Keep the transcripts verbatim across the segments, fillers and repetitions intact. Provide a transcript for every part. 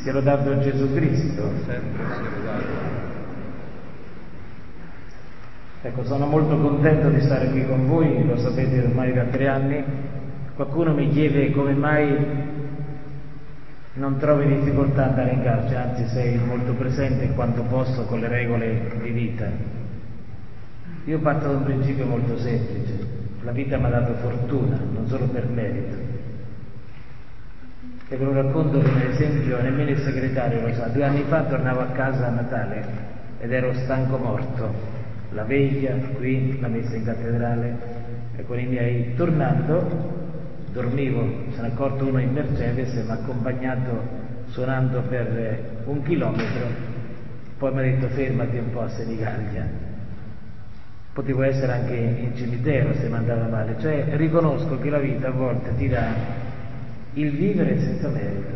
Sia lodato Gesù Cristo. Sempre sia lodato. Ecco, sono molto contento di stare qui con voi, lo sapete ormai da tre anni. Qualcuno mi chiede come mai non trovi difficoltà ad andare in carcere, anzi sei molto presente quanto posso con le regole di vita. Io parto da un principio molto semplice: la vita mi ha dato fortuna, non solo per merito. E ve lo racconto come esempio, nemmeno il segretario lo sa. Due anni fa tornavo a casa a Natale ed ero stanco morto. La veglia, qui, la messa in cattedrale, e con i miei. Tornando, dormivo, se ne è accorto uno in Mercedes, mi ha accompagnato suonando per un chilometro, poi mi ha detto fermati un po' a Senigallia. Potevo essere anche in cimitero se mi andava male. Cioè, riconosco che la vita a volte ti dà il vivere senza merito.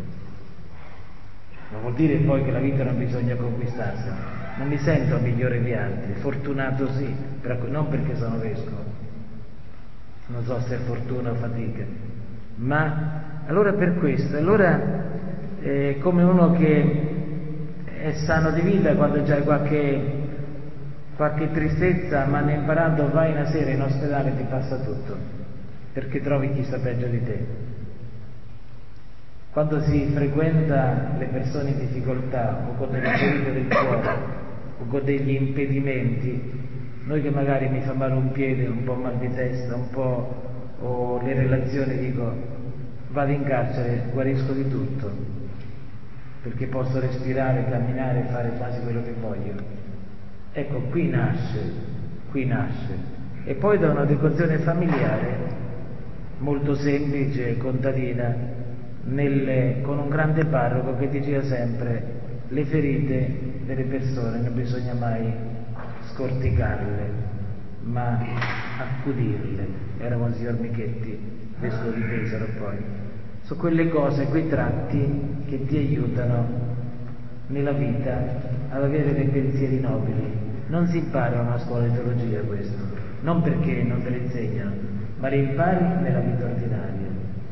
Non vuol dire poi che la vita non bisogna conquistarsela. Non mi sento migliore di altri, fortunato sì, non perché sono vescovo, non so se è fortuna o fatica, ma allora per questo, allora è come uno che è sano di vita quando c'è qualche, qualche tristezza, ma ne imparando vai una sera in ospedale e ti passa tutto, perché trovi chi sta peggio di te. Quando si frequenta le persone in difficoltà o con delle ferite del cuore o con degli impedimenti, noi che magari mi fa male un piede, un po' mal di testa, un po' o le relazioni, dico vado in carcere, guarisco di tutto, perché posso respirare, camminare, fare quasi quello che voglio. Ecco, qui nasce, qui nasce. E poi da una educazione familiare molto semplice, contadina, Nelle, con un grande parroco che diceva sempre: le ferite delle persone non bisogna mai scorticarle, ma accudirle. Era Monsignor Michetti, vescovo di Pesaro. Poi su quelle cose, quei tratti che ti aiutano nella vita ad avere dei pensieri nobili. Non si impara a una scuola di teologia questo, non perché non te le insegnano, ma le impari nella vita ordinaria.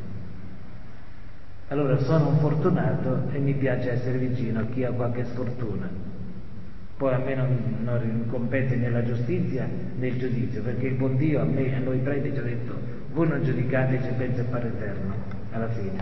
Allora sono un fortunato e mi piace essere vicino a chi ha qualche sfortuna. Poi a me non, non compete né la giustizia né il giudizio, perché il buon Dio a me, a noi preti ci ha detto: voi non giudicate, ci pensa il Padre Eterno alla fine.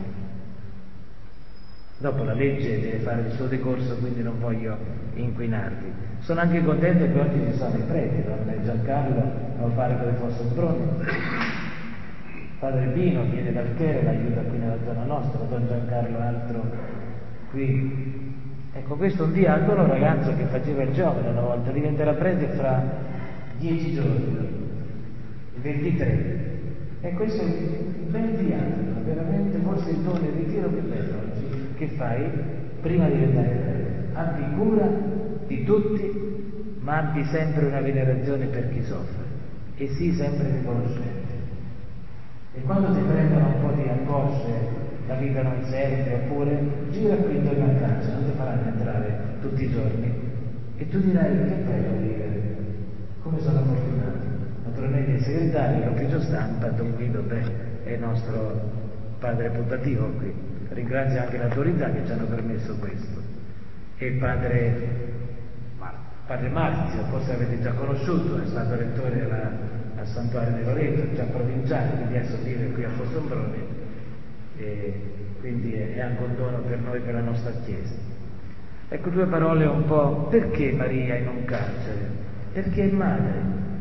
Dopo la legge deve fare il suo decorso, quindi non voglio inquinarvi. Sono anche contento che oggi ci sono i preti, Don Giancarlo, non fare come fosse un brone. Padre Pino viene dal Chere, l'aiuta qui nella zona nostra, Don Giancarlo altro qui. Ecco, questo è un diacono, un ragazzo che faceva il giovane una volta, diventerà prete fra dieci giorni, ventitré. E questo è un bel diacono, veramente forse il dono e il ritiro più bello oggi che fai prima di diventare prete. Abbi cura di tutti, ma abbi sempre una venerazione per chi soffre e sii sempre riconoscente. E quando ti prendono un po' di angosce, la vita non serve, oppure gira qui intorno a casa, non ti faranno entrare tutti i giorni, e tu dirai: che bello vivere, come sono fortunato. Naturalmente il segretario, l'ufficio stampa, Don Guido, beh, è il nostro padre putativo qui. Ringrazio anche le autorità che ci hanno permesso questo. E padre, padre Marzio, forse avete già conosciuto, è stato rettore della al Santuario di Loreto, già provinciale, quindi adesso vive qui a Fossombrone, e quindi è anche un dono per noi, per la nostra Chiesa. Ecco, due parole un po': perché Maria in un carcere? Perché è madre,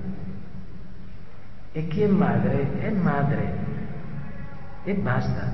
e chi è madre è madre e basta.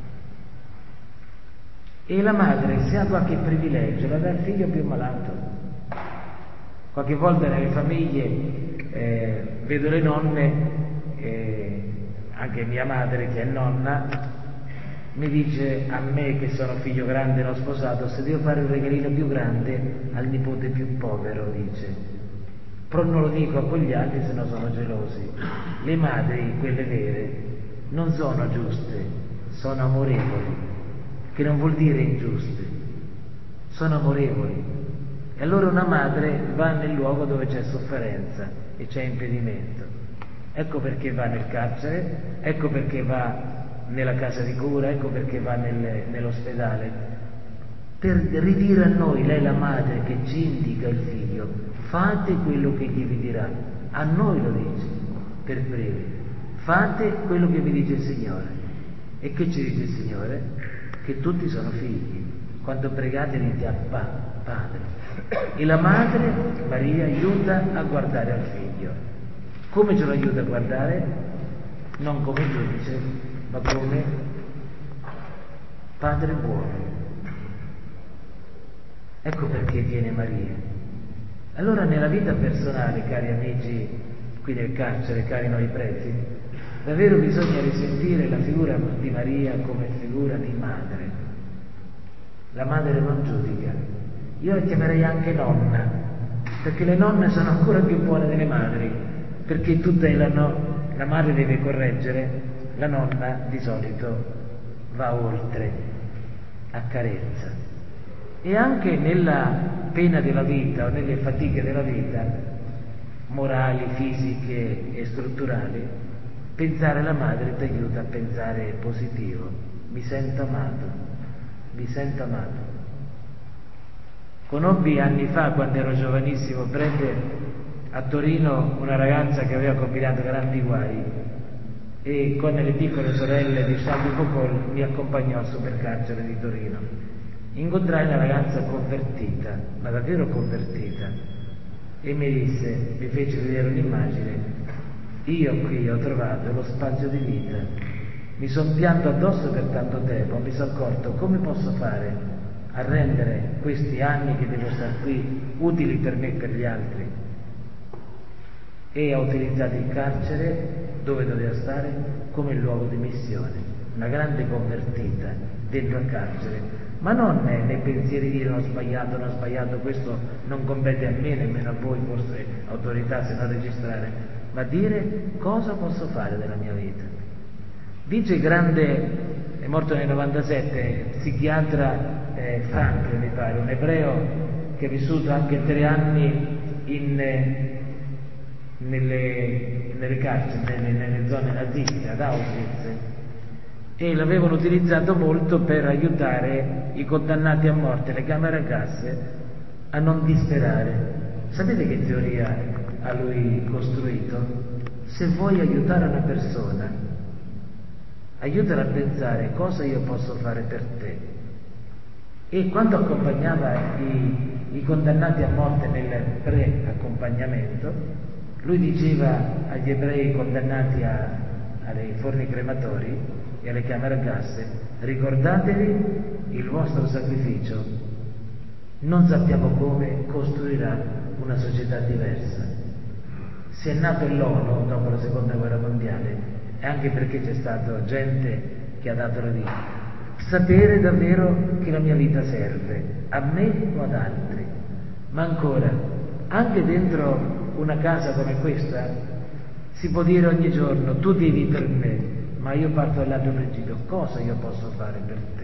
E la madre, se ha qualche privilegio, la dà al figlio più malato. Qualche volta nelle famiglie Eh, vedo le nonne, eh, anche mia madre che è nonna, mi dice a me che sono figlio grande non sposato: se devo fare un regalino più grande al nipote più povero, dice, però non lo dico a quegli altri se no sono gelosi. Le madri, quelle vere, non sono giuste, sono amorevoli, che non vuol dire ingiuste, sono amorevoli. E allora una madre va nel luogo dove c'è sofferenza e c'è impedimento. Ecco perché va nel carcere, ecco perché va nella casa di cura, ecco perché va nel, nell'ospedale. per ridire a noi, lei la madre che ci indica il figlio, fate quello che egli vi dirà. A noi lo dice, per primi, fate quello che vi dice il Signore. E che ci dice il Signore? Che tutti sono figli. Quando pregate dite a pa, Padre. E la madre, Maria, aiuta a guardare al figlio. Come ce lo aiuta a guardare? Non come giudice, ma come Padre buono. Ecco perché viene Maria. Allora nella vita personale, cari amici qui nel carcere, cari noi preti, davvero bisogna risentire la figura di Maria come figura di madre. La madre non giudica. Io la chiamerei anche nonna, perché le nonne sono ancora più buone delle madri, perché tutelano, la madre deve correggere, la nonna di solito va oltre, accarezza. E anche nella pena della vita o nelle fatiche della vita, morali, fisiche e strutturali, pensare alla madre ti aiuta a pensare positivo. Mi sento amato, mi sento amato. Conobbi anni fa, quando ero giovanissimo prete, a Torino una ragazza che aveva combinato grandi guai e con le piccole sorelle di Charles de Foucault mi accompagnò al supercarcere di Torino. Incontrai una ragazza convertita, ma davvero convertita, e mi disse, mi fece vedere un'immagine: io qui ho trovato lo spazio di vita, mi son pianto addosso per tanto tempo, mi sono accorto come posso fare a rendere questi anni che devo stare qui utili per me e per gli altri. E ha utilizzato il carcere, dove doveva stare, come luogo di missione. Una grande convertita dentro al carcere, ma non nei pensieri di dire ho sbagliato, non ho sbagliato, questo non compete a me, nemmeno a voi, forse autorità, se non registrare, ma dire cosa posso fare della mia vita. Dice il grande, è morto nel novantasette, psichiatra eh, Franklin, mi pare, un ebreo che ha vissuto anche tre anni in, eh, nelle, nelle carceri, nelle, nelle zone naziste, ad Auschwitz, e l'avevano utilizzato molto per aiutare i condannati a morte, le camere a gas, a non disperare. Sapete che teoria ha lui costruito? Se vuoi aiutare una persona, aiutala a pensare cosa io posso fare per te. E quando accompagnava i, i condannati a morte nel pre-accompagnamento, lui diceva agli ebrei condannati a, ai forni crematori e alle camere a gas: ricordatevi, il vostro sacrificio, non sappiamo come, costruirà una società diversa. Se è nato l'ONU dopo la seconda guerra mondiale è anche perché c'è stata gente che ha dato la vita. Sapere davvero che la mia vita serve a me o ad altri. Ma ancora, anche dentro una casa come questa si può dire ogni giorno: tu vivi per me, ma io parto dall'altro principio: cosa io posso fare per te?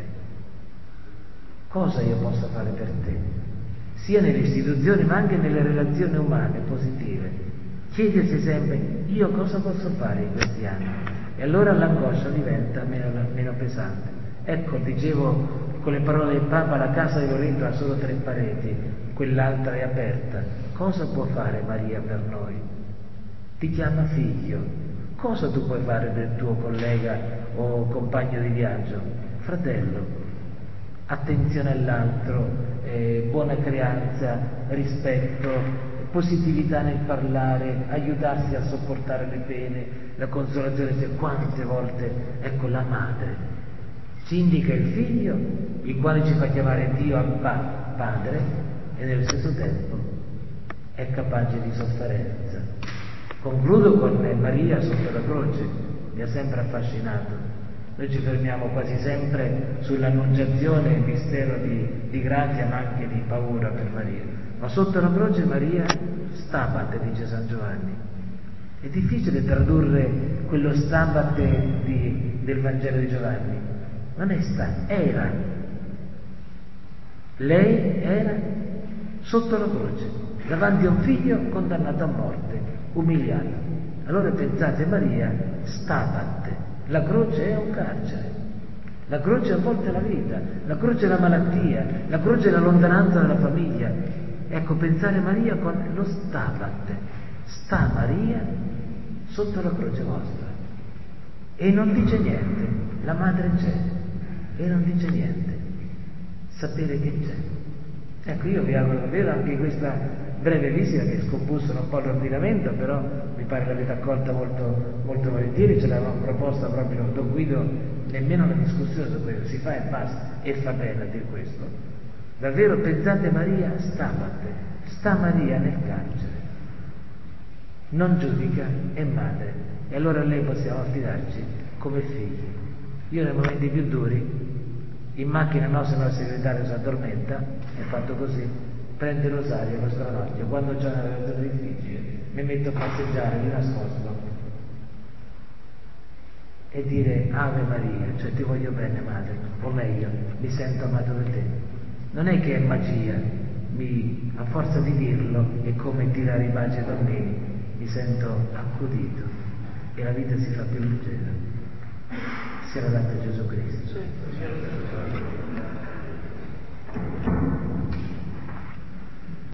Cosa io posso fare per te? Sia nelle istituzioni ma anche nelle relazioni umane positive. Chiedersi sempre: io cosa posso fare in questi anni? E allora l'angoscia diventa meno, meno pesante. Ecco, dicevo con le parole del Papa, la casa di Loreto ha solo tre pareti, quell'altra è aperta. Cosa può fare Maria per noi? Ti chiama figlio. Cosa tu puoi fare del tuo collega o compagno di viaggio? Fratello, attenzione all'altro, eh, buona creanza, rispetto, positività nel parlare, aiutarsi a sopportare le pene, la consolazione. Quante volte, ecco, la madre ci indica il figlio, il quale ci fa chiamare Dio Abba, Padre, e nello stesso tempo è capace di sofferenza. Concludo con Maria sotto la croce, mi ha sempre affascinato. Noi ci fermiamo quasi sempre sull'annunciazione, il mistero di, di grazia, ma anche di paura per Maria. Ma sotto la croce Maria stabat, dice San Giovanni. È difficile tradurre quello stabat di, del Vangelo di Giovanni. Non è sta, era. Lei era sotto la croce, davanti a un figlio condannato a morte, umiliato. Allora pensate, Maria stabat, la croce è un carcere, La croce a volte è la vita, la croce è la malattia, la croce è la lontananza dalla famiglia. Ecco, pensare Maria con lo Stabat, sta Maria sotto la croce vostra e non dice niente, la madre c'è e non dice niente, sapere che c'è. Ecco, io vi auguro davvero anche in questa breve visita che scombussano un po' l'ordinamento, però mi pare l'avete accolta molto, molto volentieri, ce l'avevamo proposta proprio Don Guido, nemmeno una discussione su questo, si fa e basta, e fa bene a dire questo. Davvero pensate Maria Stabat, sta Maria nel carcere, non giudica, è madre, e allora a lei possiamo affidarci come figli. Io nei momenti più duri, in macchina no, se no il segretario si addormenta, è fatto così, prende il rosario con stranocchio, quando c'è una relazione difficile mi metto a passeggiare di nascosto e dire Ave Maria, cioè ti voglio bene madre, o meglio, mi sento amato da te. Non è che è magia, mi, a forza di dirlo è come tirare i baci ai bambini, mi sento accudito e la vita si fa più leggera. Sia lodato Gesù Cristo.